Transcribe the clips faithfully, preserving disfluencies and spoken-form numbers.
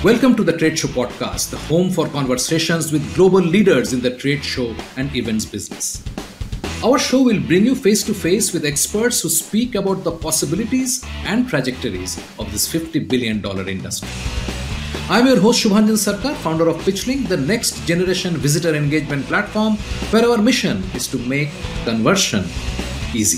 Welcome to the Trade Show Podcast, the home for conversations with global leaders in the trade show and events business. Our show will bring you face to face with experts who speak about the possibilities and trajectories of this fifty billion dollars industry. I'm your host Shubhanjan Sarkar, founder of Pitchlink, the next generation visitor engagement platform where our mission is to make conversion easy.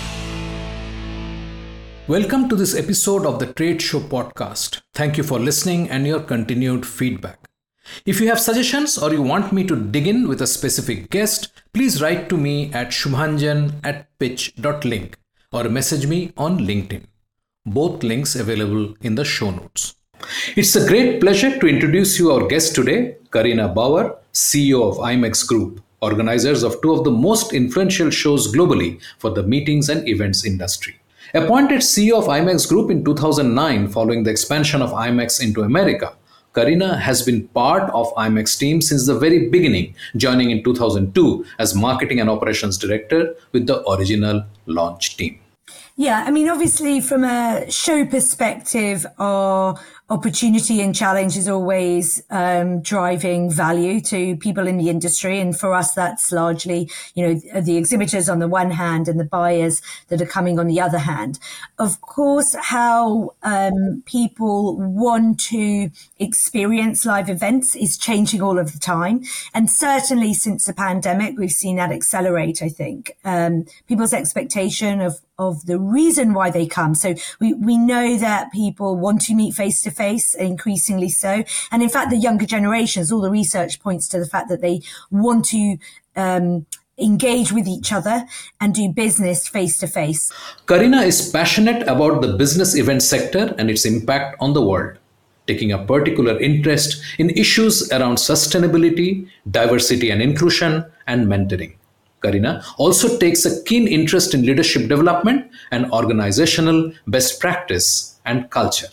Welcome to this episode of the Trade Show Podcast. Thank you for listening and your continued feedback. If you have suggestions or you want me to dig in with a specific guest, please write to me at shubhanjan at pitch dot link or message me on LinkedIn. Both links available in the show notes. It's a great pleasure to introduce you our guest today, Karina Bauer, C E O of IMEX Group, organizers of two of the most influential shows globally for the meetings and events industry. Appointed C E O of IMEX Group in two thousand nine following the expansion of IMEX into America, Karina has been part of IMEX team since the very beginning, joining in two thousand two as Marketing and Operations Director with the original launch team. Yeah, I mean, obviously from a show perspective, our opportunity and challenge is always um, driving value to people in the industry. And for us, that's largely, you know, the exhibitors on the one hand and the buyers that are coming on the other hand. Of course, how um, people want to experience live events is changing all of the time. And certainly since the pandemic, we've seen that accelerate, I think. Um, people's expectation of of the reason why they come. So we, we know that people want to meet face to face, increasingly so. And in fact, the younger generations, all the research points to the fact that they want to um, engage with each other and do business face to face. Karina is passionate about the business event sector and its impact on the world, taking a particular interest in issues around sustainability, diversity and inclusion, and mentoring. Karina also takes a keen interest in leadership development and organizational best practice and culture.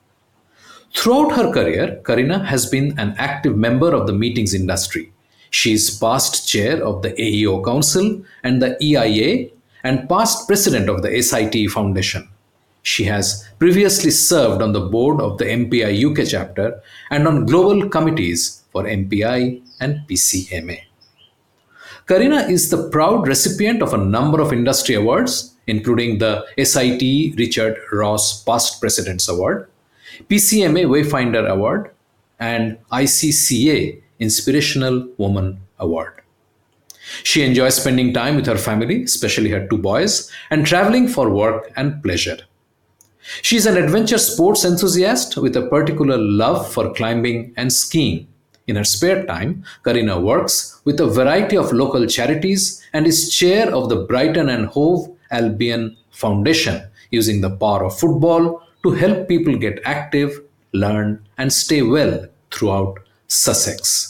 Throughout her career, Karina has been an active member of the meetings industry. She is past chair of the A E O Council and the E I A and past president of the S I T E Foundation. She has previously served on the board of the M P I U K chapter and on global committees for M P I and P C M A. Karina is the proud recipient of a number of industry awards, including the S I T E Richard Ross Past President's Award, P C M A Wayfinder Award, and I C C A Inspirational Woman Award. She enjoys spending time with her family, especially her two boys, and traveling for work and pleasure. She is an adventure sports enthusiast with a particular love for climbing and skiing. In her spare time, Karina works with a variety of local charities and is chair of the Brighton and Hove Albion Foundation, using the power of football to help people get active, learn, and stay well throughout Sussex.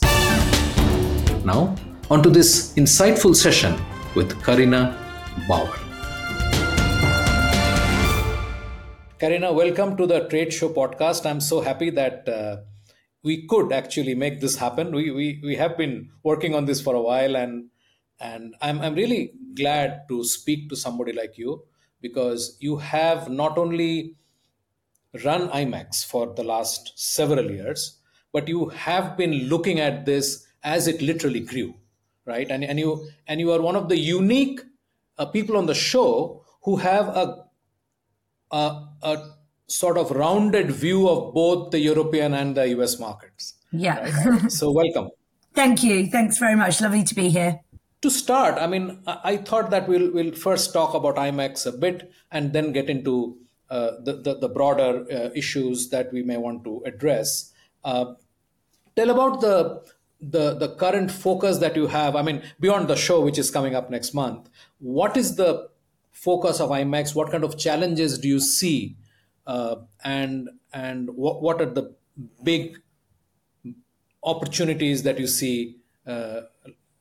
Now, on to this insightful session with Karina Bauer. Karina, welcome to the Trade Show Podcast. I'm so happy that uh, we could actually make this happen. We we we have been working on this for a while, and and I'm I'm really glad to speak to somebody like you, because you have not only run IMEX for the last several years, but you have been looking at this as it literally grew, right? And and you and you are one of the unique uh, people on the show who have a a, a sort of rounded view of both the European and the U S markets. Yeah. Right? So welcome. Thank you. Thanks very much. Lovely to be here. To start, I mean, I thought that we'll we'll first talk about IMEX a bit and then get into uh, the, the, the broader uh, issues that we may want to address. Uh, tell about the, the, the current focus that you have. I mean, beyond the show, which is coming up next month, what is the focus of IMEX? What kind of challenges do you see? Uh, and and what, what are the big opportunities that you see uh,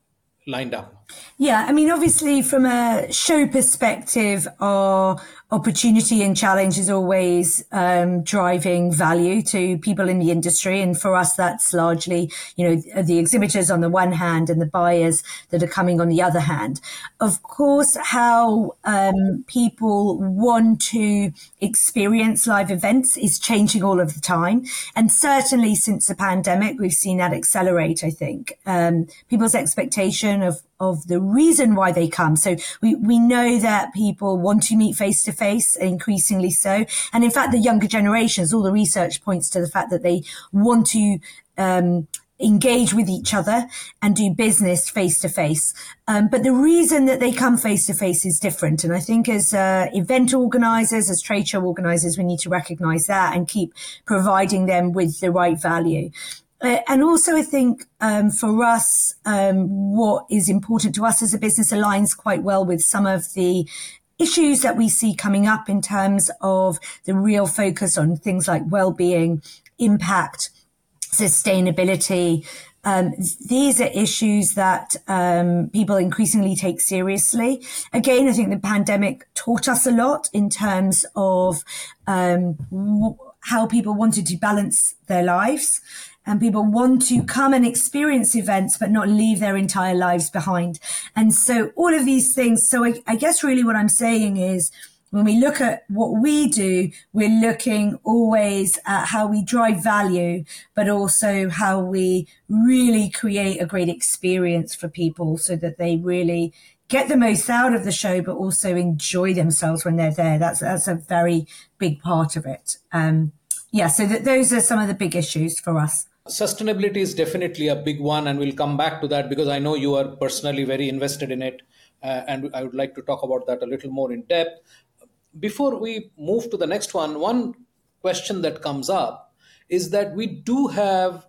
lined up? Yeah, I mean, obviously, from a show perspective, our opportunity and challenge is always um, driving value to people in the industry. And for us, that's largely, you know, the exhibitors on the one hand and the buyers that are coming on the other hand. Of course, how um, people want to experience live events is changing all of the time. And certainly since the pandemic, we've seen that accelerate, I think. Um, people's expectation of of the reason why they come. So we, we know that people want to meet face to face, increasingly so. And in fact, the younger generations, all the research points to the fact that they want to um, engage with each other and do business face to face. Um, but the reason that they come face to face is different. And I think as uh, event organizers, as trade show organizers, we need to recognize that and keep providing them with the right value. Uh, and also, I think um, for us, um, what is important to us as a business aligns quite well with some of the issues that we see coming up in terms of the real focus on things like well-being, impact, sustainability. Um, these are issues that um, people increasingly take seriously. Again, I think the pandemic taught us a lot in terms of um, w- how people wanted to balance their lives. And people want to come and experience events, but not leave their entire lives behind. And so all of these things. So I, I guess really what I'm saying is when we look at what we do, we're looking always at how we drive value, but also how we really create a great experience for people so that they really get the most out of the show, but also enjoy themselves when they're there. That's, that's a very big part of it. Um, yeah. So that those are some of the big issues for us. Sustainability is definitely a big one, and we'll come back to that because I know you are personally very invested in it, uh, and I would like to talk about that a little more in depth. Before we move to the next one, one question that comes up is that we do have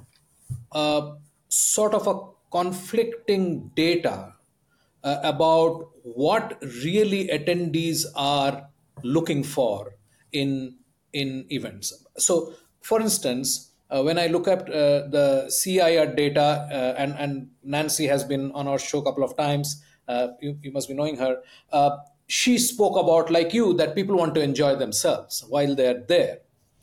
a sort of a conflicting data uh, about what really attendees are looking for in, in events. So, for instance, Uh, when I look at uh, the C I R data, uh, and, and Nancy has been on our show a couple of times, uh, you, you must be knowing her, uh, she spoke about, like you, that people want to enjoy themselves while they're there.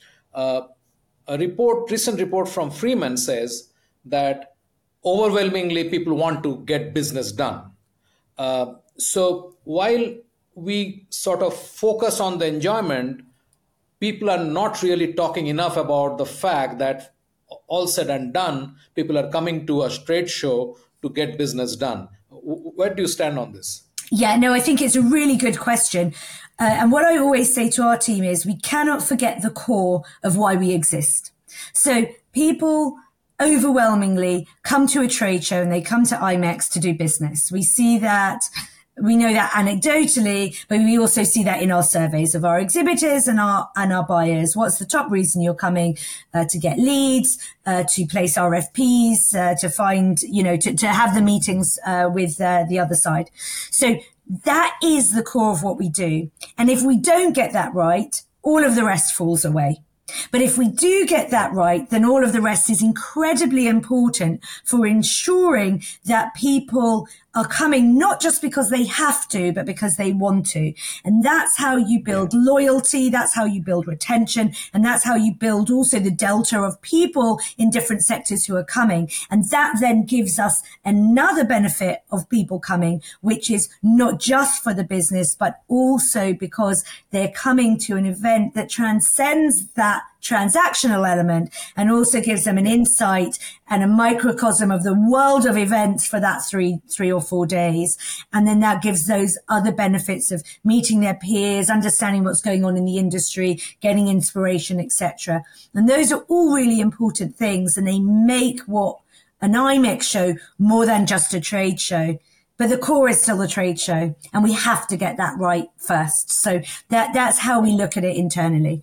Uh, a report, recent report from Freeman says that overwhelmingly people want to get business done. Uh, so while we sort of focus on the enjoyment, people are not really talking enough about the fact that all said and done, people are coming to a trade show to get business done. Where do you stand on this? Yeah, no, I think it's a really good question. Uh, and what I always say to our team is we cannot forget the core of why we exist. So people overwhelmingly come to a trade show and they come to IMEX to do business. We see that. We know that anecdotally, but we also see that in our surveys of our exhibitors and our and our buyers. What's the top reason you're coming? Uh, to get leads, uh, to place R F Ps, uh, to find, you know, to, to have the meetings uh, with uh, the other side. So that is the core of what we do. And if we don't get that right, all of the rest falls away. But if we do get that right, then all of the rest is incredibly important for ensuring that people are coming not just because they have to, but because they want to. And that's how you build loyalty. That's how you build retention. And that's how you build also the delta of people in different sectors who are coming. And that then gives us another benefit of people coming, which is not just for the business, but also because they're coming to an event that transcends that transactional element and also gives them an insight and a microcosm of the world of events for that three, three or four days. And then that gives those other benefits of meeting their peers, understanding what's going on in the industry, getting inspiration, et cetera. And those are all really important things. And they make what an IMEX show more than just a trade show. But the core is still the trade show. And we have to get that right first. So that, that's how we look at it internally.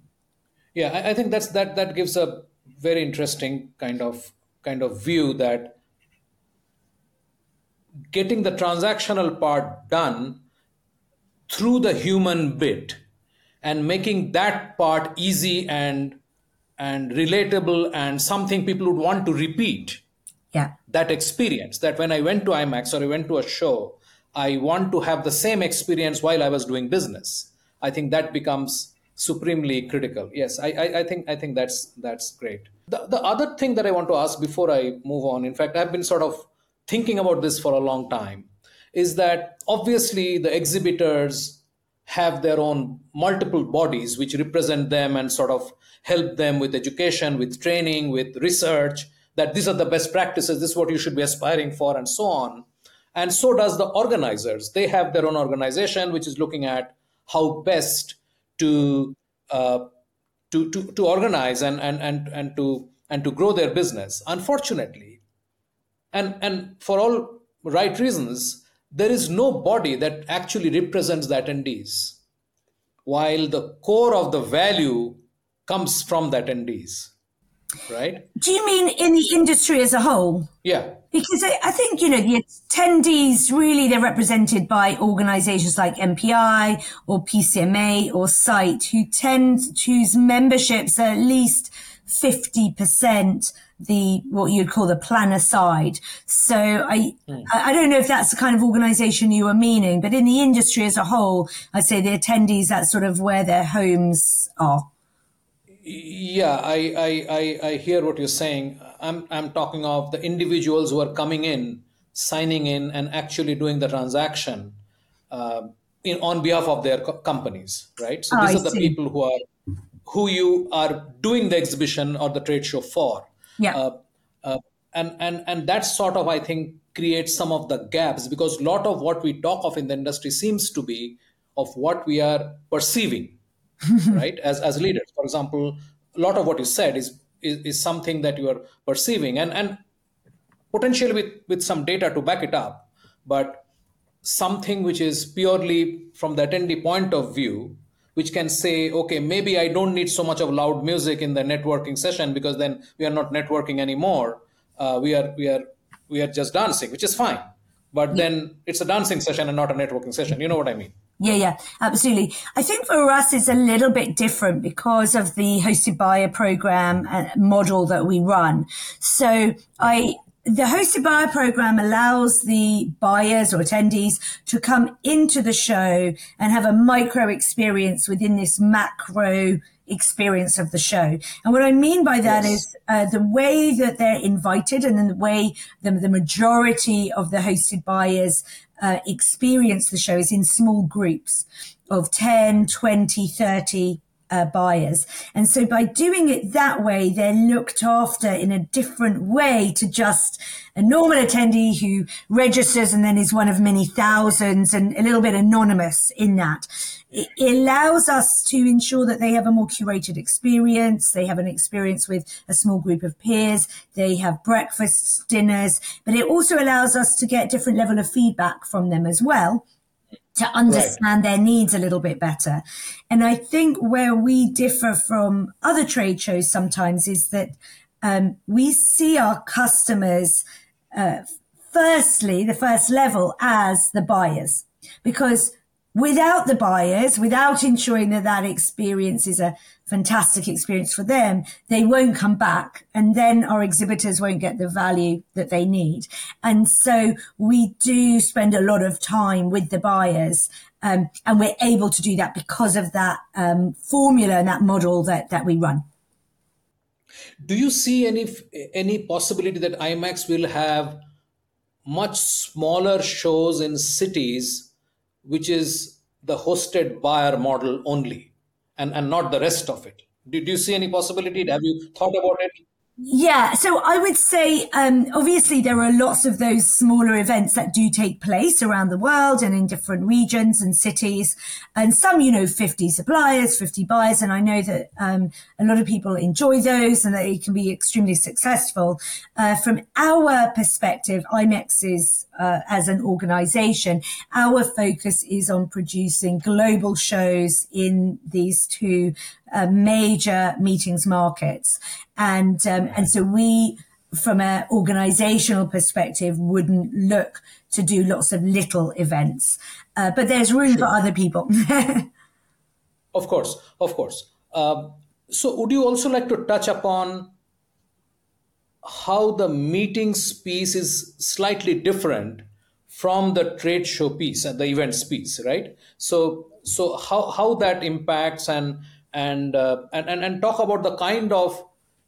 Yeah, I, I think that's that that gives a very interesting kind of kind of view that getting the transactional part done through the human bit and making that part easy and and relatable and something people would want to repeat Yeah. That experience, that when I went to IMAX or I went to a show, I want to have the same experience while I was doing business. I think that becomes supremely critical. Yes, I, I, I think I think that's that's great. The, the other thing that I want to ask before I move on, in fact, I've been sort of thinking about this for a long time, is that obviously the exhibitors have their own multiple bodies which represent them and sort of help them with education, with training, with research, that these are the best practices, this is what you should be aspiring for, and so on. And so does the organizers. They have their own organization which is looking at how best to uh, to, to to organize and and and and to and to grow their business. Unfortunately, and and for all right reasons, there is no body that actually represents the attendees, while the core of the value comes from the attendees, right? Do you mean in the industry as a whole? Yeah. Because I, I think, you know, the attendees, really, they're represented by organizations like M P I or P C M A or SITE, who tend to choose memberships at least fifty percent the, what you'd call the planner side. So I, mm. I don't know if that's the kind of organization you were meaning, but in the industry as a whole, I'd say the attendees, that's sort of where their homes are. Yeah, I, I, I, I hear what you're saying. I'm, I'm talking of the individuals who are coming in, signing in, and actually doing the transaction uh, in on behalf of their co- companies, right? So oh, these I are the see. people who are who you are doing the exhibition or the trade show for. Yeah. Uh, uh, and and and that sort of, I think, creates some of the gaps, because a lot of what we talk of in the industry seems to be of what we are perceiving. Right, as as leaders, for example, a lot of what you said is, is is something that you are perceiving, and and potentially with with some data to back it up, but something which is purely from the attendee point of view, which can say, okay, maybe I don't need so much of loud music in the networking session, because then we are not networking anymore. Uh, we are we are we are just dancing, which is fine, but then it's a dancing session and not a networking session. You know what I mean? Yeah, yeah, absolutely. I think for us, it's a little bit different because of the hosted buyer program model that we run. So I, the hosted buyer program allows the buyers or attendees to come into the show and have a micro experience within this macro experience of the show. And what I mean by that yes. is uh, the way that they're invited, and then the way the, the majority of the hosted buyers uh, experience the show is in small groups of ten, twenty, thirty uh, buyers. And so by doing it that way, they're looked after in a different way to just a normal attendee who registers and then is one of many thousands and a little bit anonymous in that. It allows us to ensure that they have a more curated experience. They have an experience with a small group of peers. They have breakfasts, dinners, but it also allows us to get different level of feedback from them as well, to understand right. their needs a little bit better. And I think where we differ from other trade shows sometimes is that um, we see our customers, uh, firstly, the first level as the buyers, because without the buyers, without ensuring that that experience is a fantastic experience for them, they won't come back. And then our exhibitors won't get the value that they need. And so we do spend a lot of time with the buyers. Um, and we're able to do that because of that um, formula and that model that, that we run. Do you see any any possibility that IMAX will have much smaller shows in cities, which is the hosted buyer model only, and, and not the rest of it? Do, do you see any possibility? Have you thought about it? Yeah, so I would say, um, obviously there are lots of those smaller events that do take place around the world and in different regions and cities, and some, you know, fifty suppliers, fifty buyers. And I know that, um, a lot of people enjoy those and that it can be extremely successful. Uh, from our perspective, IMEX is, uh, as an organization, our focus is on producing global shows in these two uh, major meetings markets. And, um, and so we, from an organizational perspective, wouldn't look to do lots of little events. Uh, but there's room sure. for other people. Of course, of course. Um, so would you also like to touch upon how the meetings piece is slightly different from the trade show piece and the events piece, right? So so how how that impacts, and and uh, and, and and talk about the kind of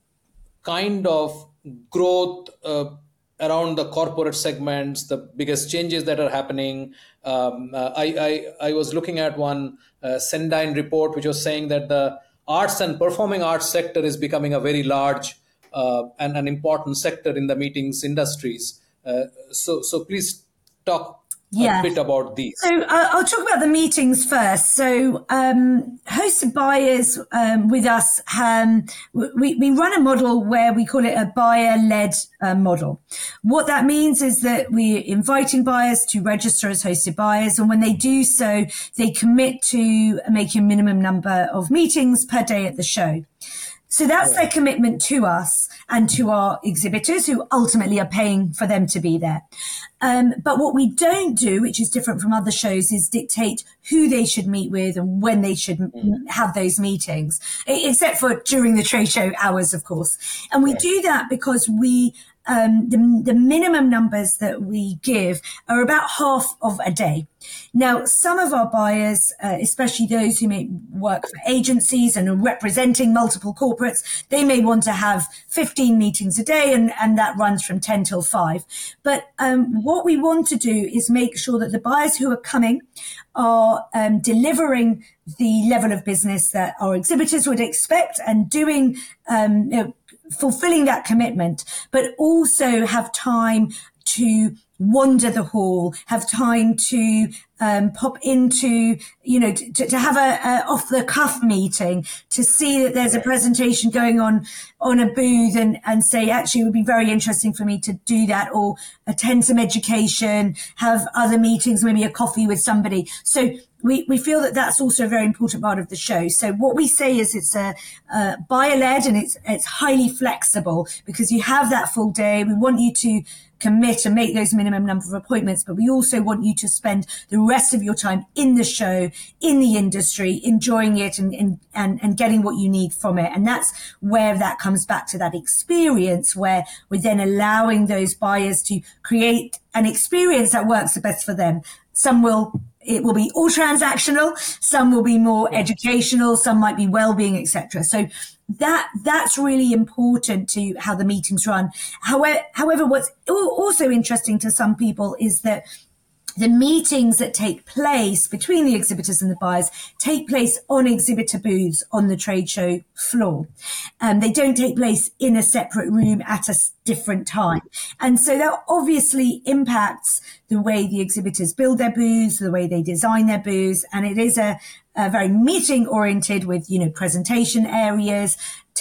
kind of growth uh, around the corporate segments, the biggest changes that are happening. Um, uh, I, I I was looking at one uh, Sendine report which was saying that the arts and performing arts sector is becoming a very large uh, and an important sector in the meetings industries. Uh, so so please talk a Yeah. bit about these. So uh, I'll talk about the meetings first. So um, hosted buyers um, with us, um, we, we run a model where we call it a buyer-led uh, model. What that means is that we're inviting buyers to register as hosted buyers. And when they do so, they commit to making a minimum number of meetings per day at the show. So that's their commitment to us and to our exhibitors, who ultimately are paying for them to be there. Um, but what we don't do, which is different from other shows, is dictate who they should meet with and when they should m- have those meetings, except for during the trade show hours, of course. And we do that because we um, the, the minimum numbers that we give are about half of a day. Now, some of our buyers, uh, especially those who may work for agencies and are representing multiple corporates, they may want to have fifteen meetings a day, and, and that runs from ten till five. But um, what we want to do is make sure that the buyers who are coming are um, delivering the level of business that our exhibitors would expect and doing, um, you know, fulfilling that commitment, but also have time to wander the hall, have time to um, pop into, you know, to, to have a, a off-the-cuff meeting, to see that there's a presentation going on on a booth, and, and say, actually, it would be very interesting for me to do that, or attend some education, have other meetings, maybe a coffee with somebody. So we, we feel that that's also a very important part of the show. So what we say is it's a, a buyer-led, and it's it's highly flexible, because you have that full day. We want you to commit and make those minimum number of appointments, but we also want you to spend the rest of your time in the show, in the industry, enjoying it and, and, and, and getting what you need from it. And that's where that comes back to that experience, where we're then allowing those buyers to create an experience that works the best for them. Some will, it will be all transactional, some will be more educational, some might be well-being, et cetera. So that, that's really important to how the meetings run. However, however, what's also interesting to some people is that the meetings that take place between the exhibitors and the buyers take place on exhibitor booths on the trade show floor. Um, they don't take place in a separate room at a different time. And so that obviously impacts the way the exhibitors build their booths, the way they design their booths. And it is a, a very meeting oriented with, you know, presentation areas,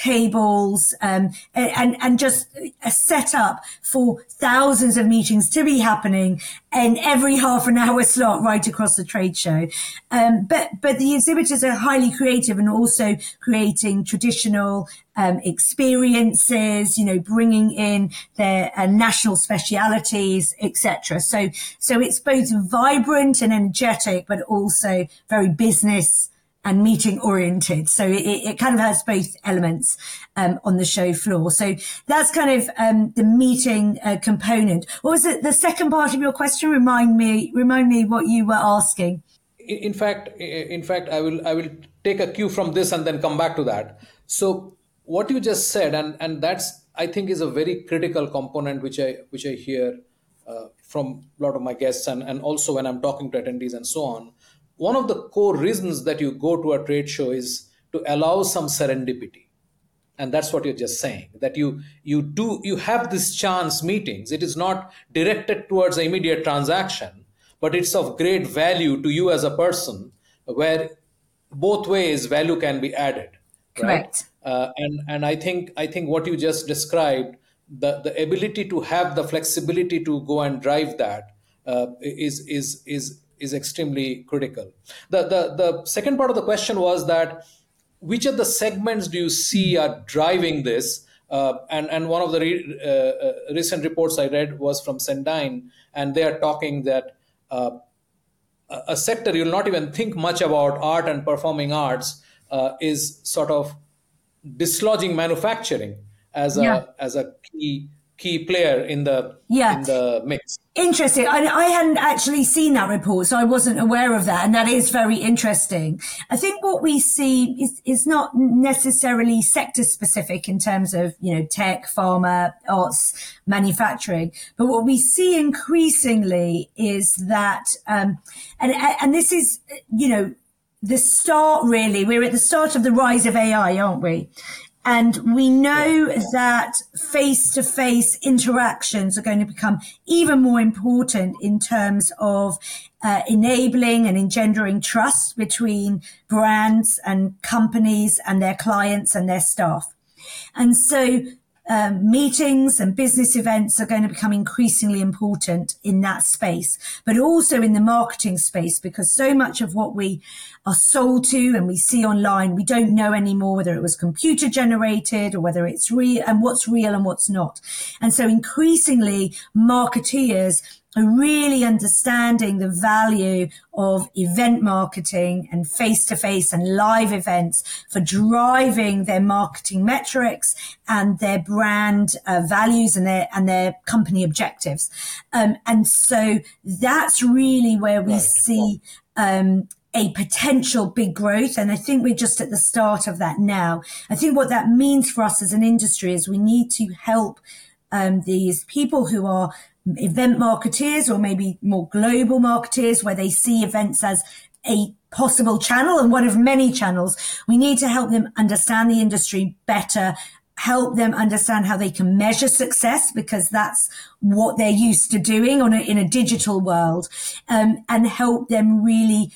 tables, um, and, and just a setup for thousands of meetings to be happening in every half an hour slot right across the trade show. Um, but, but the exhibitors are highly creative and also creating traditional um, experiences, you know, bringing in their uh, national specialities, et cetera. So, so it's both vibrant and energetic, but also very business and meeting oriented. So it, it kind of has both elements um, on the show floor. So that's kind of um, the meeting uh, component. What was it? The second part of your question? Remind me, remind me what you were asking. In fact, in fact, I will I will take a cue from this and then come back to that. So what you just said, and and that's, I think, is a very critical component which I which I hear uh, from a lot of my guests, and, and also when I'm talking to attendees and so on. One of the core reasons that you go to a trade show is to allow some serendipity. And that's what you're just saying, that you you do you have this chance meetings. It is not directed towards an immediate transaction, but it's of great value to you as a person, where both ways value can be added. Correct. Right? Uh, and and I think I think what you just described, the, the ability to have the flexibility to go and drive that uh, is is is is extremely critical. The, the the second part of the question was that which of the segments do you see are driving this? Uh, and and one of the re, uh, uh, recent reports I read was from Sendine, and they are talking that uh, a sector you'll not even think much about, art and performing arts, uh, is sort of dislodging manufacturing as Yeah. a as a key key player in the Yeah. in the mix. Interesting. I, I hadn't actually seen that report, so I wasn't aware of that. And that is very interesting. I think what we see is, is not necessarily sector specific in terms of, you know, tech, pharma, arts, manufacturing. But what we see increasingly is that, um, and, and this is, you know, the start really, we're at the start of the rise of A I, aren't we? And we know yeah. that face-to-face interactions are going to become even more important in terms of uh, enabling and engendering trust between brands and companies and their clients and their staff. And so um, meetings and business events are going to become increasingly important in that space, but also in the marketing space, because so much of what we are sold to and we see online, we don't know anymore whether it was computer generated or whether it's real, and what's real and what's not. And so increasingly marketeers are really understanding the value of event marketing and face-to-face and live events for driving their marketing metrics and their brand uh, values and their and their company objectives. Um, and so that's really where we right. see um, a potential big growth. And I think we're just at the start of that now. I think what that means for us as an industry is we need to help um, these people who are event marketeers or maybe more global marketeers, where they see events as a possible channel and one of many channels. We need to help them understand the industry better, help them understand how they can measure success, because that's what they're used to doing on a, in a digital world, um, and help them really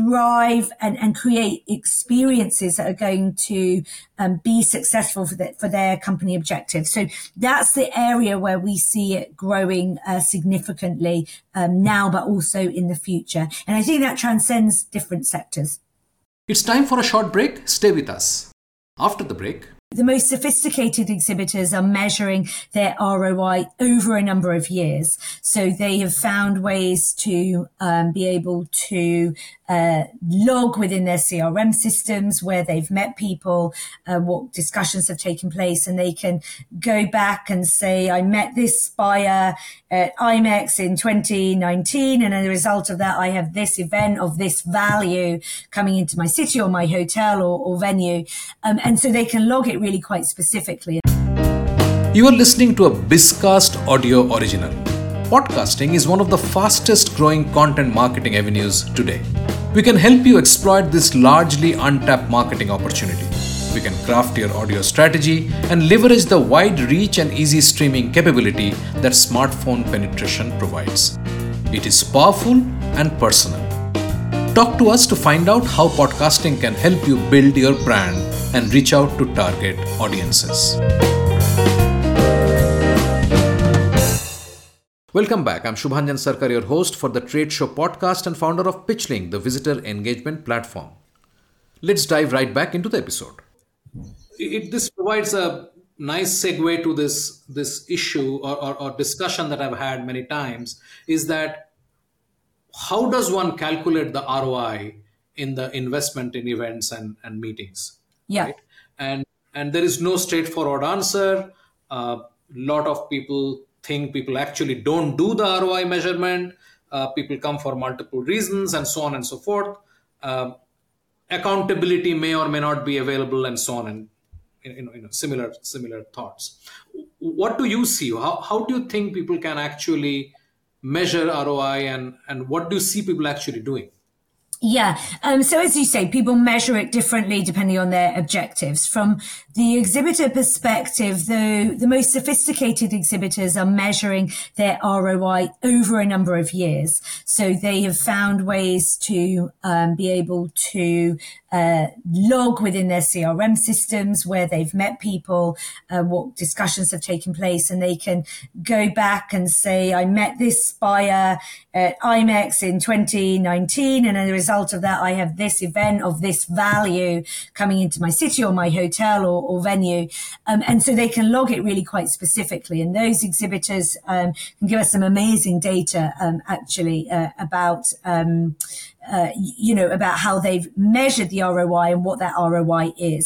drive and, and create experiences that are going to um, be successful for, the, for their company objectives. So that's the area where we see it growing uh, significantly um, now, but also in the future. And I think that transcends different sectors. It's time for a short break. Stay with us. After the break, the most sophisticated exhibitors are measuring their R O I over a number of years. So they have found ways to um, be able to uh, log within their C R M systems where they've met people, uh, what discussions have taken place, and they can go back and say, I met this buyer at IMEX in twenty nineteen, and as a result of that, I have this event of this value coming into my city or my hotel or, or venue. Um, and so they can log it really quite specifically. You are listening to a Bizcast audio original. Podcasting is one of the fastest growing content marketing avenues today. We can help you exploit this largely untapped marketing opportunity. We can craft your audio strategy and leverage the wide reach and easy streaming capability that smartphone penetration provides. It is powerful and personal. Talk to us to find out how podcasting can help you build your brand and reach out to target audiences. Welcome back. I'm Shubhanjan Sarkar, your host for the Trade Show podcast and founder of PitchLink, the visitor engagement platform. Let's dive right back into the episode. It, this provides a nice segue to this, this issue or, or, or discussion that I've had many times, is that how does one calculate the R O I in the investment in events and, and meetings? Yeah. Right? And, and there is no straightforward answer. A uh, lot of people think people actually don't do the R O I measurement. Uh, people come for multiple reasons and so on and so forth. Uh, accountability may or may not be available and so on, and you know, you know similar similar thoughts. What do you see? How, how do you think people can actually measure R O I, and, and what do you see people actually doing? Yeah. Um, so as you say, people measure it differently depending on their objectives. From the exhibitor perspective, though, the most sophisticated exhibitors are measuring their R O I over a number of years. So they have found ways to um, be able to uh, log within their C R M systems where they've met people, uh, what discussions have taken place, and they can go back and say, I met this buyer at IMEX in twenty nineteen, and as a result of that, I have this event of this value coming into my city or my hotel or, or venue. Um, and so they can log it really quite specifically. And those exhibitors um, can give us some amazing data, um, actually, uh, about um, Uh, you know, about how they've measured the R O I and what that R O I is.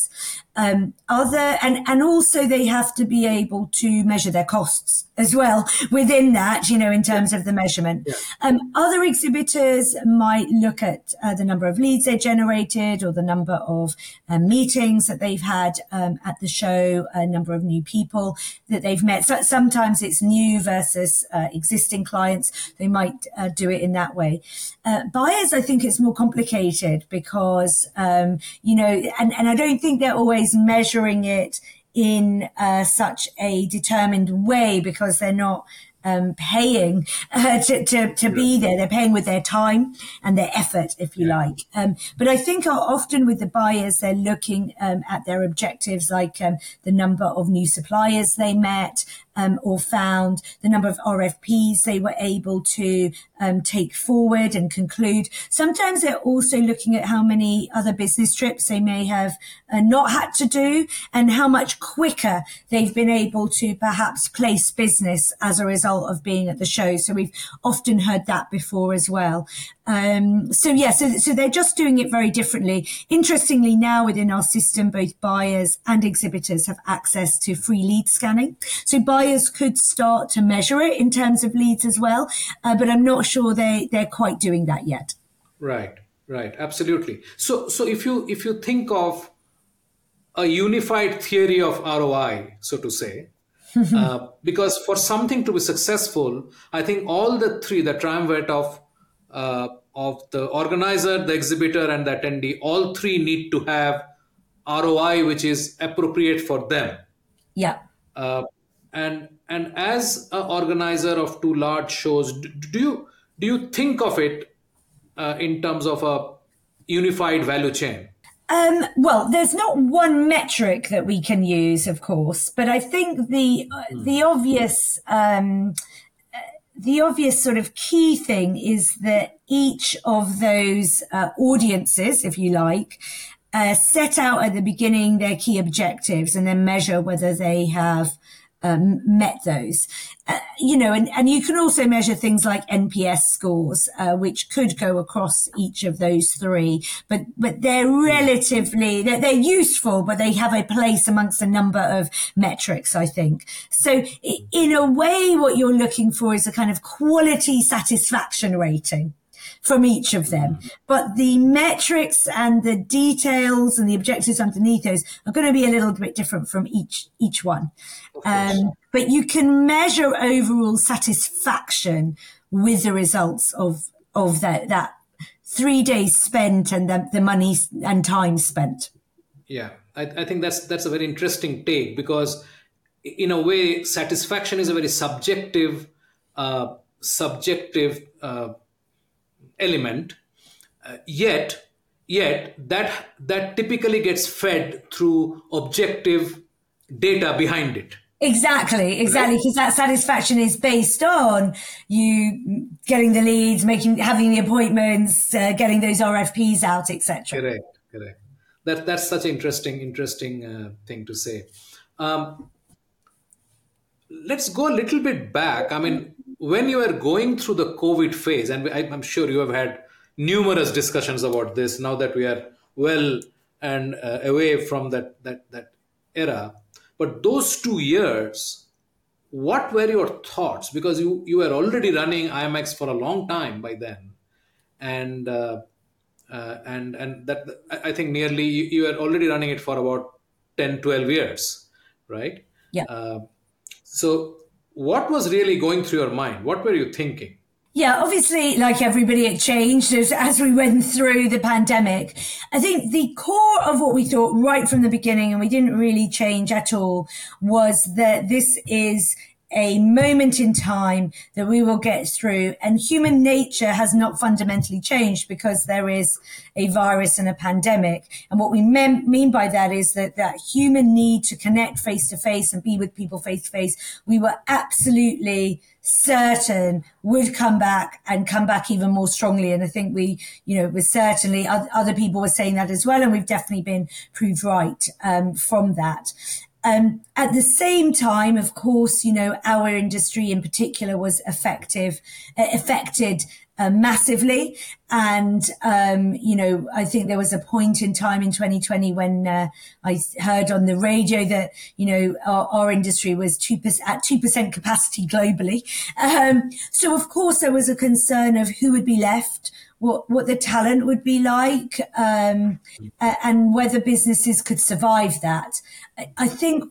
Um, other and and also they have to be able to measure their costs as well within that, you know, in terms of the measurement. Yeah. Um, other exhibitors might look at uh, the number of leads they generated or the number of uh, meetings that they've had um, at the show, a number of new people that they've met. So sometimes it's new versus uh, existing clients. They might uh, do it in that way. Uh, buyers, I think it's more complicated because, um, you know, and, and I don't think they're always measuring it in uh, such a determined way because they're not um, paying uh, to, to, to be there. They're paying with their time and their effort, if you like. Um, but I think often with the buyers, they're looking um, at their objectives, like um, the number of new suppliers they met, Um, or found, the number of R F Ps they were able to um, take forward and conclude. Sometimes they're also looking at how many other business trips they may have uh, not had to do and how much quicker they've been able to perhaps place business as a result of being at the show. So we've often heard that before as well. Um, so yeah, so, so they're just doing it very differently. Interestingly, now within our system, both buyers and exhibitors have access to free lead scanning. So buyers could start to measure it in terms of leads as well, uh, but I'm not sure they, they're quite doing that yet. Right, right, absolutely. So, so if you if you think of a unified theory of R O I, so to say, uh, because for something to be successful, I think all the three, the triumvirate of uh, of the organizer, the exhibitor, and the attendee, all three need to have R O I which is appropriate for them. Yeah. Uh, and and as an organizer of two large shows, do, do you do you think of it uh, in terms of a unified value chain? Um, well, there's not one metric that we can use, of course, but I think the mm. the obvious um, the obvious sort of key thing is that each of those uh, audiences, if you like, uh, set out at the beginning their key objectives and then measure whether they have Um, met those, uh, you know, and, and you can also measure things like N P S scores, uh, which could go across each of those three, but, but they're relatively, they're, they're useful, but they have a place amongst a number of metrics, I think. So in a way, what you're looking for is a kind of quality satisfaction rating from each of them. But the metrics and the details and the objectives underneath those are going to be a little bit different from each, each one. Um, but you can measure overall satisfaction with the results of, of that, that three days spent and the, the money and time spent. Yeah, I, I think that's, that's a very interesting take because in a way, satisfaction is a very subjective, uh, subjective, uh, element, uh, yet yet that that typically gets fed through objective data behind it. Exactly, exactly, because right? That satisfaction is based on you getting the leads, making, having the appointments, uh, getting those R F Ps out, et cetera. Correct, correct. That that's such an interesting, interesting uh, thing to say. Um, let's go a little bit back. I mean, when you were going through the COVID phase, and I'm sure you have had numerous discussions about this now that we are well and uh, away from that, that, that era. But those two years, what were your thoughts? Because you, you were already running I M X for a long time by then. And uh, uh, and and that I think nearly you, you were already running it for about ten, twelve years, right? Yeah. Uh, so what was really going through your mind? What were you thinking? Yeah, obviously, like everybody, it changed as, as we went through the pandemic. I think the core of what we thought right from the beginning, and we didn't really change at all, was that this is a moment in time that we will get through, and human nature has not fundamentally changed because there is a virus and a pandemic. And what we mean, mean by that is that that human need to connect face to face and be with people face to face, we were absolutely certain would come back and come back even more strongly. And I think we, you know, was certainly other people were saying that as well. And we've definitely been proved right um, from that. Um, at the same time, of course, you know, our industry in particular was effective, uh, affected uh, massively. And, um, you know, I think there was a point in time in twenty twenty when uh, I heard on the radio that, you know, our, our industry was two percent, at two percent capacity globally. Um, so, of course, there was a concern of who would be left, what, what the talent would be like, um, uh, and whether businesses could survive that. I, I think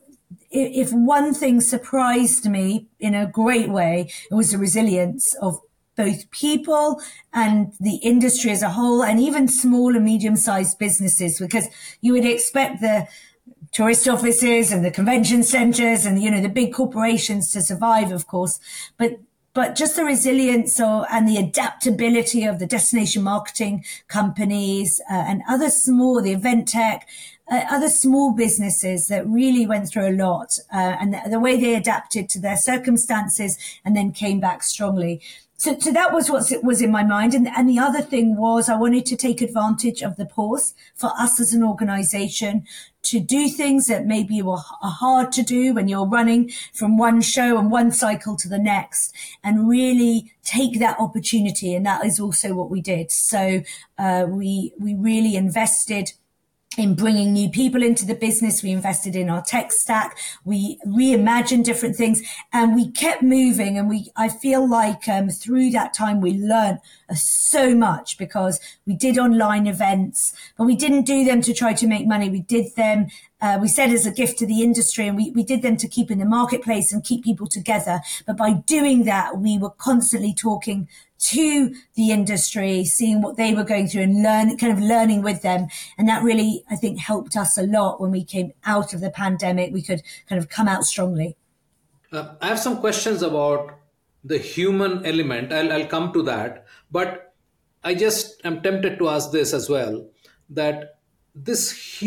if one thing surprised me in a great way, it was the resilience of both people and the industry as a whole, and even small and medium-sized businesses, because you would expect the tourist offices and the convention centers and, you know, the big corporations to survive, of course, but But just the resilience or, and the adaptability of the destination marketing companies uh, and other small, the event tech, uh, other small businesses that really went through a lot, uh, and the, the way they adapted to their circumstances and then came back strongly. So, so that was what was in my mind. And, and the other thing was I wanted to take advantage of the pause for us as an organization to do things that maybe were hard to do when you're running from one show and one cycle to the next, and really take that opportunity. And that is also what we did. So uh, we we really invested in bringing new people into the business. We invested in our tech stack. We reimagined different things, and we kept moving. And we, I feel like um, through that time, we learned uh, so much, because we did online events, but we didn't do them to try to make money. We did them, uh, we said, as a gift to the industry, and we, we did them to keep in the marketplace and keep people together. But by doing that, we were constantly talking to the industry, seeing what they were going through and learn, kind of learning with them. And that really, I think, helped us a lot when we came out of the pandemic. We could kind of come out strongly. Uh, I have some questions about the human element. I'll, I'll come to that. But I just am tempted to ask this as well, that this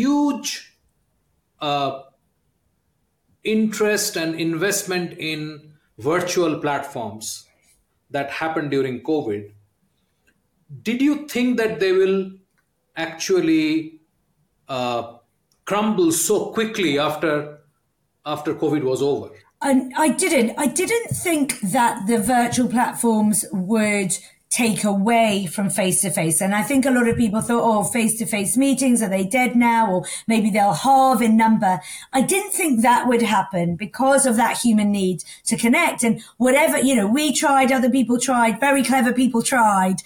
huge uh, interest and investment in virtual platforms that happened during COVID, did you think that they will actually uh, crumble so quickly after after COVID was over? And I didn't. I didn't think that the virtual platforms would take away from face-to-face. And I think a lot of people thought, oh, face-to-face meetings, are they dead now? Or maybe they'll halve in number. I didn't think that would happen because of that human need to connect. And whatever, you know, we tried, other people tried, very clever people tried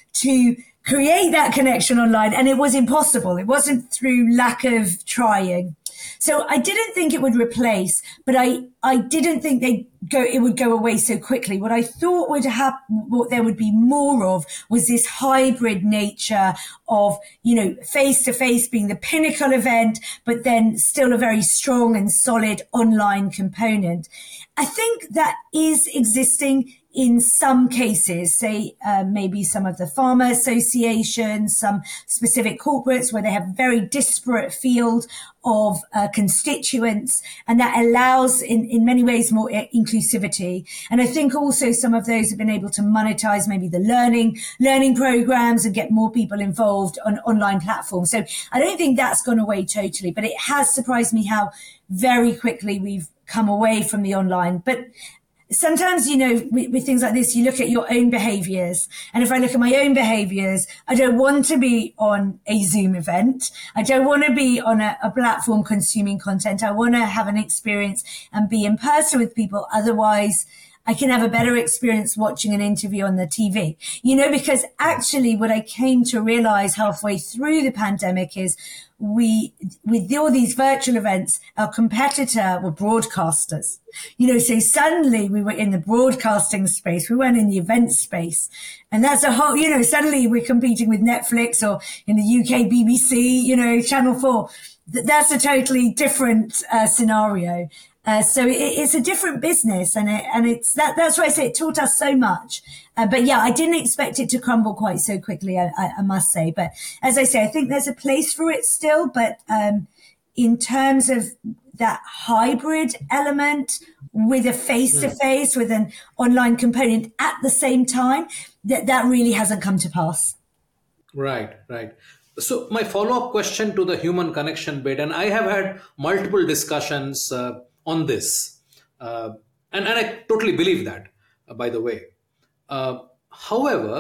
to create that connection online. And it was impossible. It wasn't through lack of trying. So I didn't think it would replace, but I, I didn't think they go, it would go away so quickly. What I thought would happen, what there would be more of, was this hybrid nature of, you know, face to face being the pinnacle event, but then still a very strong and solid online component. I think that is existing in some cases, say uh, maybe some of the pharma associations, some specific corporates where they have very disparate field of uh, constituents, and that allows in, in many ways more inclusivity. And I think also some of those have been able to monetize maybe the learning, learning programs and get more people involved on online platforms. So I don't think that's gone away totally, but it has surprised me how very quickly we've come away from the online. But sometimes, you know, with, with things like this, you look at your own behaviors. And if I look at my own behaviors, I don't want to be on a Zoom event. I don't want to be on a, a platform consuming content. I want to have an experience and be in person with people. Otherwise, I can have a better experience watching an interview on the T V, you know, because actually what I came to realize halfway through the pandemic is we, with all these virtual events, our competitor were broadcasters, you know, so suddenly we were in the broadcasting space. We weren't in the event space. And that's a whole, you know, suddenly we're competing with Netflix or in the U K B B C, you know, Channel four. That's a totally different uh, scenario. Uh, so it, it's a different business, and it, and it's that, that's why I say it taught us so much. Uh, but yeah, I didn't expect it to crumble quite so quickly, I, I, I must say. But as I say, I think there's a place for it still. But, um, in terms of that hybrid element with a face to face, with an online component at the same time, that, that really hasn't come to pass. Right, right. So my follow-up question to the human connection bit, and I have had multiple discussions uh, on this, uh, and, and I totally believe that, uh, by the way. Uh, however,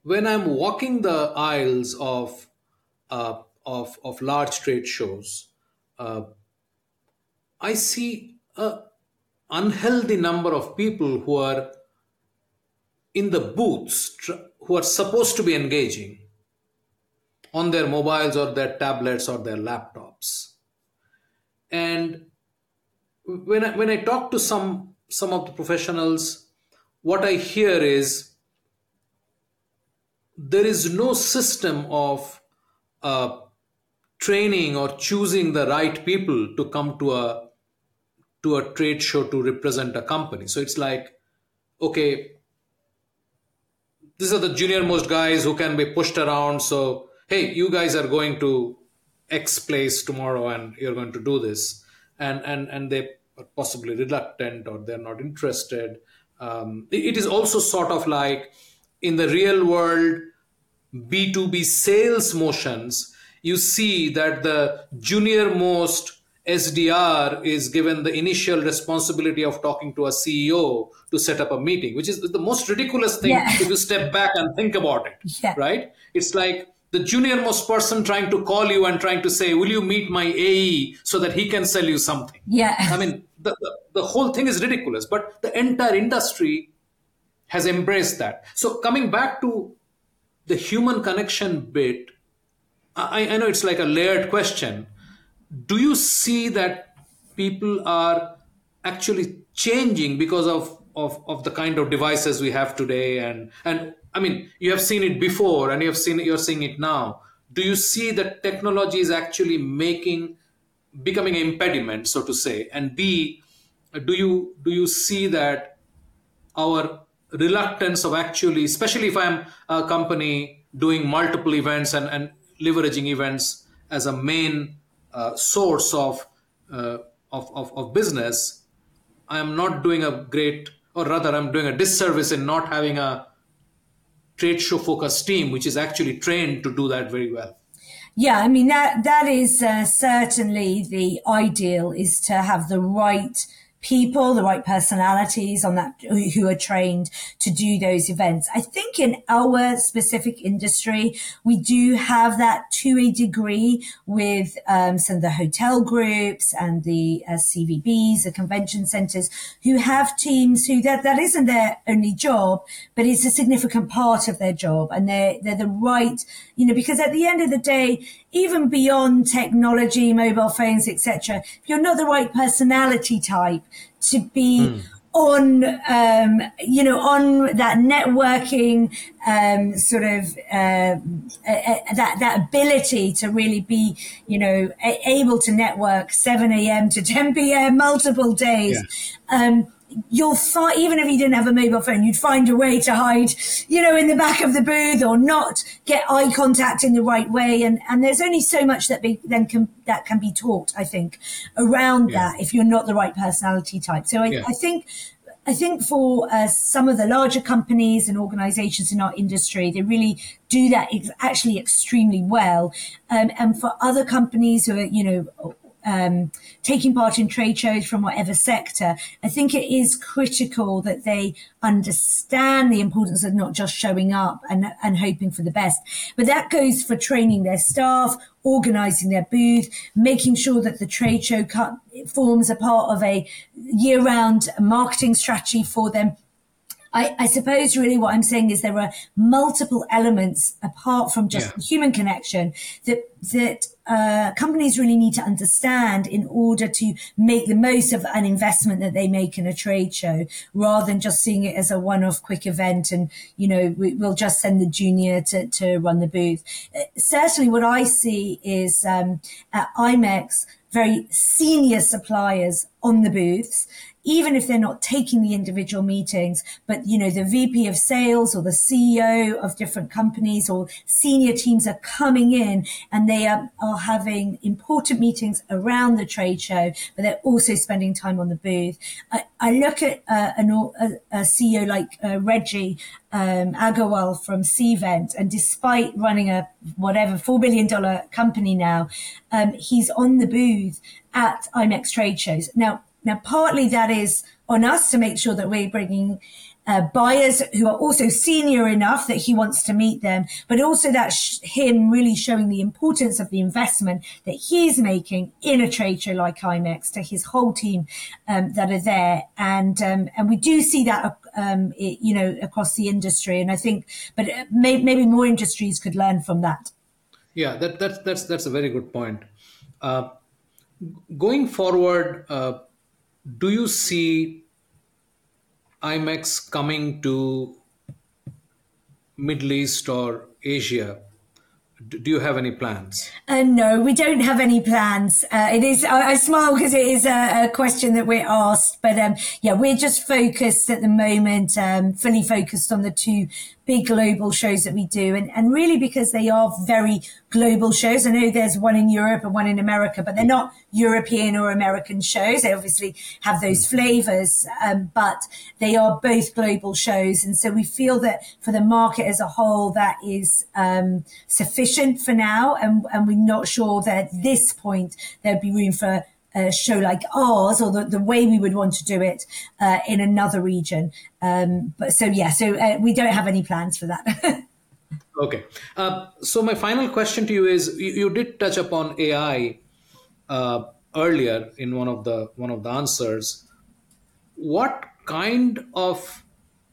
when I'm walking the aisles of uh, of of large trade shows, uh, I see a unhealthy number of people who are in the booths, tr- who are supposed to be engaging on their mobiles or their tablets or their laptops. And when I, when I talk to some some of the professionals, what I hear is there is no system of uh, training or choosing the right people to come to a to a trade show to represent a company. So it's like, okay, these are the junior most guys who can be pushed around. So hey, you guys are going to X place tomorrow, and you're going to do this, and and and they are possibly reluctant or they're not interested. Um, it is also sort of like in the real world B two B sales motions, you see that the junior most S D R is given the initial responsibility of talking to a C E O to set up a meeting, which is the most ridiculous thing Yeah. if you step back and think about it, Yeah. right? It's like the junior most person trying to call you and trying to say, will you meet my A E so that he can sell you something? Yeah. I mean, the, the, the whole thing is ridiculous, but the entire industry has embraced that. So coming back to the human connection bit, I, I know it's like a layered question. Do you see that people are actually changing because of, of, of the kind of devices we have today? And, and I mean, you have seen it before and you have seen it, you're seeing it now. Do you see that technology is actually making, becoming an impediment, so to say? And B, do you, do you see that our reluctance of actually, especially if I'm a company doing multiple events and, and leveraging events as a main uh, source of, uh, of, of, of business, I am not doing a great, or rather I'm doing a disservice in not having a trade show focused team, which is actually trained to do that very well. Yeah, I mean, that that is uh, certainly the ideal, is to have the right people, the right personalities on that, who are trained to do those events. I think in our specific industry, we do have that to a degree with um, some of the hotel groups and the uh, C V Bs, the convention centers, who have teams who that, that isn't their only job, but it's a significant part of their job. And they're, they're the right, you know, because at the end of the day, even beyond technology, mobile phones, et cetera, if you're not the right personality type to be mm. on, um, you know, on that networking, um, sort of, uh, uh, that, that ability to really be, you know, a- able to network seven a.m. to ten p.m. multiple days, yeah. um, you'll find, even if you didn't have a mobile phone, you'd find a way to hide, you know, in the back of the booth or not get eye contact in the right way. And, and there's only so much that be, then can, that can be taught, I think, around yeah. that if you're not the right personality type. So I, yeah. I think, I think for uh, some of the larger companies and organizations in our industry, they really do that ex- actually extremely well. Um, and for other companies who are, you know, Um, taking part in trade shows from whatever sector, I think it is critical that they understand the importance of not just showing up and, and hoping for the best. But that goes for training their staff, organizing their booth, making sure that the trade show cut, forms a part of a year-round marketing strategy for them. I, I suppose really what I'm saying is there are multiple elements apart from just yeah. the human connection that that uh, companies really need to understand in order to make the most of an investment that they make in a trade show, rather than just seeing it as a one-off quick event and, you know, we, we'll just send the junior to, to run the booth. Uh, certainly what I see is um, at IMEX, very senior suppliers on the booths, even if they're not taking the individual meetings, but, you know, the V P of sales or the C E O of different companies or senior teams are coming in and they are, are having important meetings around the trade show, but they're also spending time on the booth. I, I look at uh, an, a, a C E O like uh, Reggie um, Agarwal from Cvent, and despite running a whatever four billion dollars company now, um, he's on the booth at IMEX trade shows. Now, Now, partly that is on us to make sure that we're bringing uh, buyers who are also senior enough that he wants to meet them, but also that sh- him really showing the importance of the investment that he's making in a trade show like IMEX to his whole team um, that are there. And um, and we do see that, um, it, you know, across the industry. And I think, but may, maybe more industries could learn from that. Yeah, that, that's, that's, that's a very good point. Uh, going forward, uh, do you see IMEX coming to Middle East or Asia? Do you have any plans? Uh, no, we don't have any plans. Uh, it is, I, I smile because it is a, a question that we're asked, but um, yeah, we're just focused at the moment, um, fully focused on the two big global shows that we do. And, and really because they are very global shows. I know there's one in Europe and one in America, but they're not European or American shows. They obviously have those flavors, um, but they are both global shows. And so we feel that for the market as a whole, that is um, sufficient for now. And, and we're not sure that at this point there'd be room for a show like ours or the, the way we would want to do it uh, in another region. Um, but so, yeah, so uh, we don't have any plans for that. Okay. Uh, so my final question to you is, you, you did touch upon A I uh, earlier in one of the one of the answers. What kind of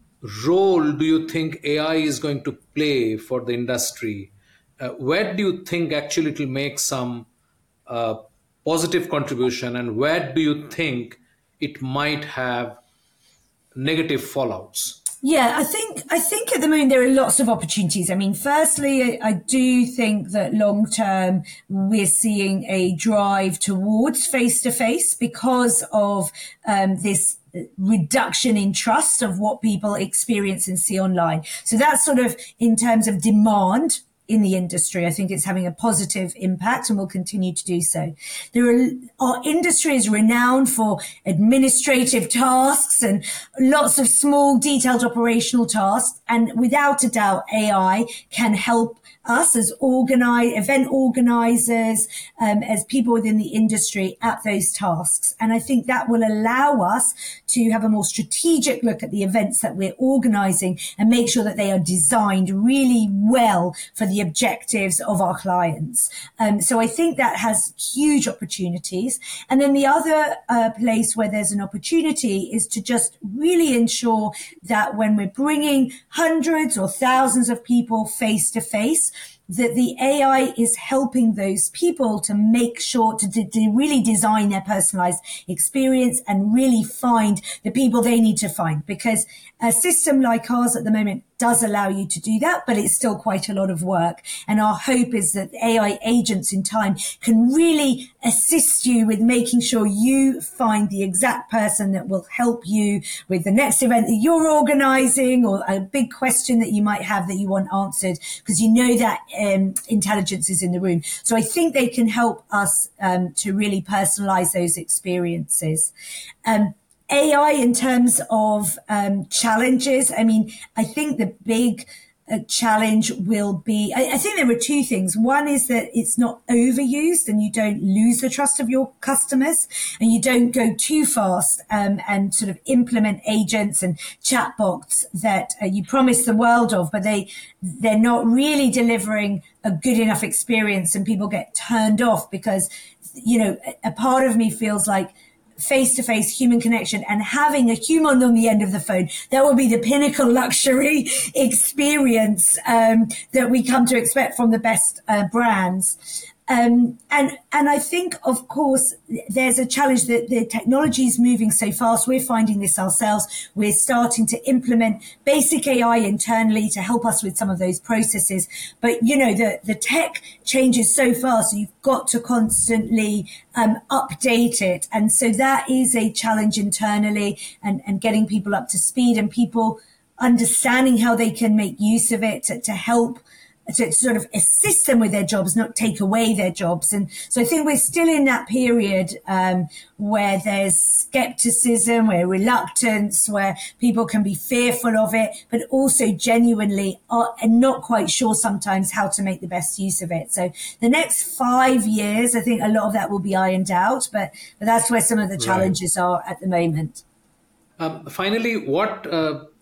role do you think A I is going to play for the industry? Uh, where do you think actually it will make some uh, positive contribution, and where do you think it might have negative fallouts? Yeah, I think I think at the moment there are lots of opportunities. I mean, firstly, I, I do think that long term we're seeing a drive towards face to face because of um, this reduction in trust of what people experience and see online. So that's sort of in terms of demand in the industry. I think it's having a positive impact and will continue to do so. There are, our industry is renowned for administrative tasks and lots of small detailed operational tasks. And without a doubt, A I can help us as organize, event organizers, um, as people within the industry at those tasks. And I think that will allow us to have a more strategic look at the events that we're organizing and make sure that they are designed really well for the objectives of our clients. Um, so I think that has huge opportunities. And then the other uh, place where there's an opportunity is to just really ensure that when we're bringing hundreds or thousands of people face to face, that the A I is helping those people to make sure to, to, to really design their personalized experience and really find the people they need to find. Because a system like ours at the moment does allow you to do that, but it's still quite a lot of work. And our hope is that A I agents in time can really assist you with making sure you find the exact person that will help you with the next event that you're organizing or a big question that you might have that you want answered, because you know that um, intelligence is in the room. So I think they can help us um, to really personalize those experiences. Um, A I in terms of um, challenges, I mean, I think the big uh, challenge will be, I, I think there are two things. One is that it's not overused and you don't lose the trust of your customers and you don't go too fast um, and sort of implement agents and chatbots that uh, you promise the world of, but they, they're not really delivering a good enough experience and people get turned off because, you know, a part of me feels like face-to-face human connection and having a human on the end of the phone, that will be the pinnacle luxury experience um, that we come to expect from the best uh, brands. Um, and, and I think, of course, there's a challenge that the technology is moving so fast. We're finding this ourselves. We're starting to implement basic A I internally to help us with some of those processes. But, you know, the, the tech changes so fast. So you've got to constantly um, update it. And so that is a challenge internally and, and getting people up to speed and people understanding how they can make use of it to, to help to sort of assist them with their jobs, not take away their jobs. And so I think we're still in that period um, where there's skepticism, where reluctance, where people can be fearful of it, but also genuinely are not quite sure sometimes how to make the best use of it. So the next five years, I think a lot of that will be ironed out, but, but that's where some of the challenges right. are at the moment. Um, finally, what uh,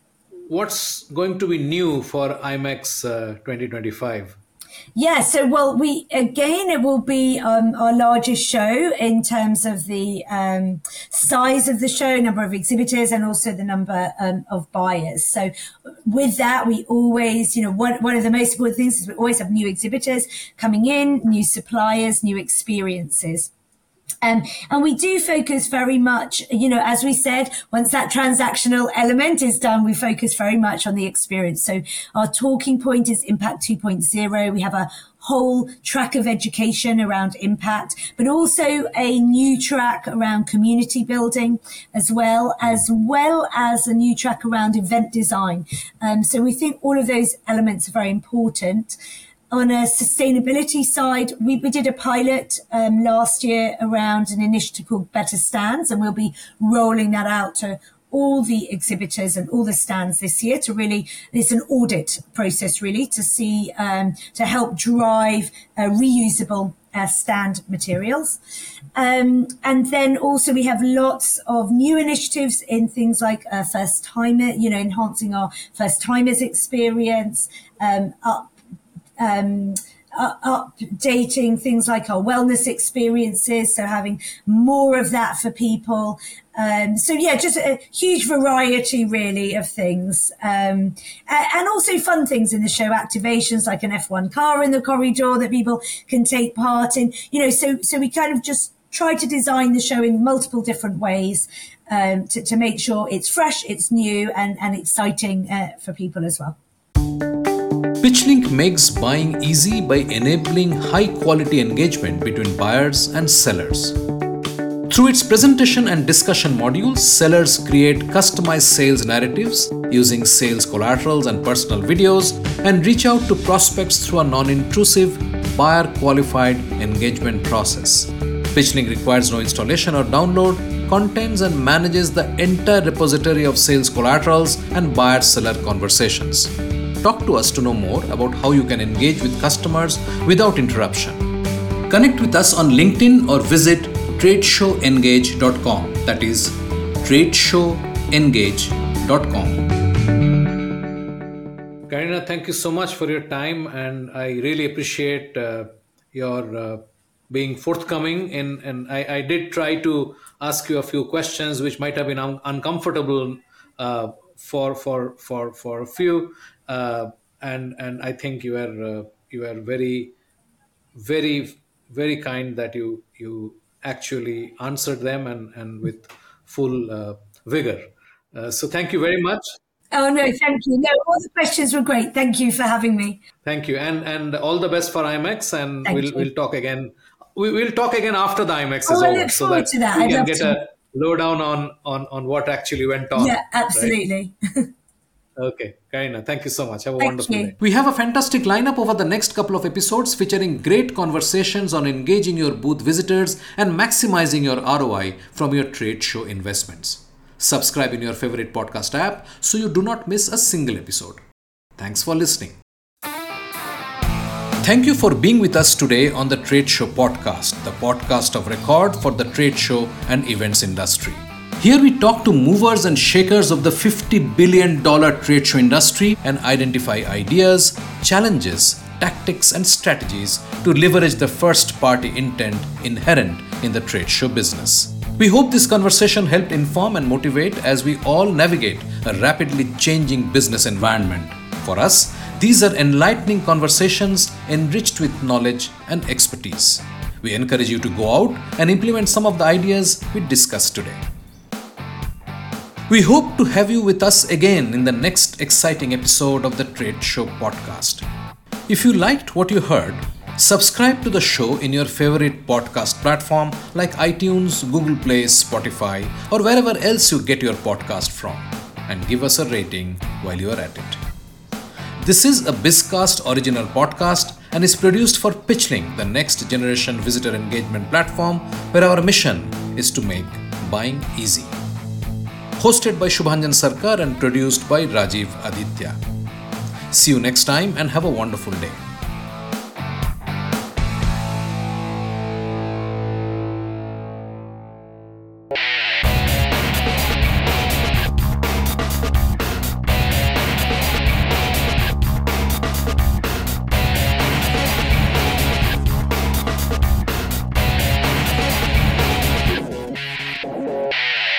what's going to be new for IMEX uh, twenty twenty-five? Yeah, so well, we again, it will be um, our largest show in terms of the um, size of the show, number of exhibitors, and also the number um, of buyers. So with that, we always, you know, one, one of the most important things is we always have new exhibitors coming in, new suppliers, new experiences. Um, and we do focus very much, you know, as we said, once that transactional element is done, we focus very much on the experience. So our talking point is Impact two point oh. We have a whole track of education around impact, but also a new track around community building, as well as well as a new track around event design. Um, so we think all of those elements are very important. On a sustainability side, we, we did a pilot um, last year around an initiative called Better Stands, and we'll be rolling that out to all the exhibitors and all the stands this year to really, it's an audit process really to see, um, to help drive uh, reusable uh, stand materials. Um, and then also we have lots of new initiatives in things like uh, first timer, you know, enhancing our first timers experience, um, up Um, uh, updating things like our wellness experiences, so having more of that for people. Um, so yeah, just a huge variety really of things. Um, and also fun things in the show, activations like an F one car in the corridor that people can take part in, you know, so, so we kind of just try to design the show in multiple different ways, um, to, to make sure it's fresh, it's new and, and exciting, uh, for people as well. PitchLink makes buying easy by enabling high-quality engagement between buyers and sellers. Through its presentation and discussion modules, sellers create customized sales narratives using sales collaterals and personal videos and reach out to prospects through a non-intrusive, buyer-qualified engagement process. PitchLink requires no installation or download, contains and manages the entire repository of sales collaterals and buyer-seller conversations. Talk to us to know more about how you can engage with customers without interruption. Connect with us on LinkedIn or visit tradeshow engage dot com. That is tradeshow engage dot com. Karina, thank you so much for your time, and I really appreciate uh, your uh, being forthcoming. In, and I, I did try to ask you a few questions which might have been un- uncomfortable uh, for for for for a few. Uh, and and I think you are uh, you are very very very kind that you you actually answered them and and with full uh, vigor. Uh, so thank you very much. Oh no, thank you. No, all the questions were great. Thank you for having me. Thank you, and and all the best for IMEX. And thank we'll you. we'll talk again. We will talk again after the IMEX oh, is I over, look so forward that, to that. we I'd can love get to. a lowdown on on on what actually went on. Yeah, absolutely. Right? Okay, Karina, thank you so much. Have a thank wonderful you. day. We have a fantastic lineup over the next couple of episodes featuring great conversations on engaging your booth visitors and maximizing your R O I from your trade show investments. Subscribe in your favorite podcast app so you do not miss a single episode. Thanks for listening. Thank you for being with us today on the Trade Show Podcast, the podcast of record for the trade show and events industry. Here we talk to movers and shakers of the fifty billion dollars trade show industry and identify ideas, challenges, tactics and strategies to leverage the first-party intent inherent in the trade show business. We hope this conversation helped inform and motivate as we all navigate a rapidly changing business environment. For us, these are enlightening conversations enriched with knowledge and expertise. We encourage you to go out and implement some of the ideas we discussed today. We hope to have you with us again in the next exciting episode of the Trade Show Podcast. If you liked what you heard, subscribe to the show in your favorite podcast platform like iTunes, Google Play, Spotify, or wherever else you get your podcast from, and give us a rating while you are at it. This is a BizCast original podcast and is produced for PitchLink, the next generation visitor engagement platform, where our mission is to make buying easy. Hosted by Shubhanjan Sarkar and produced by Rajiv Aditya. See you next time and have a wonderful day.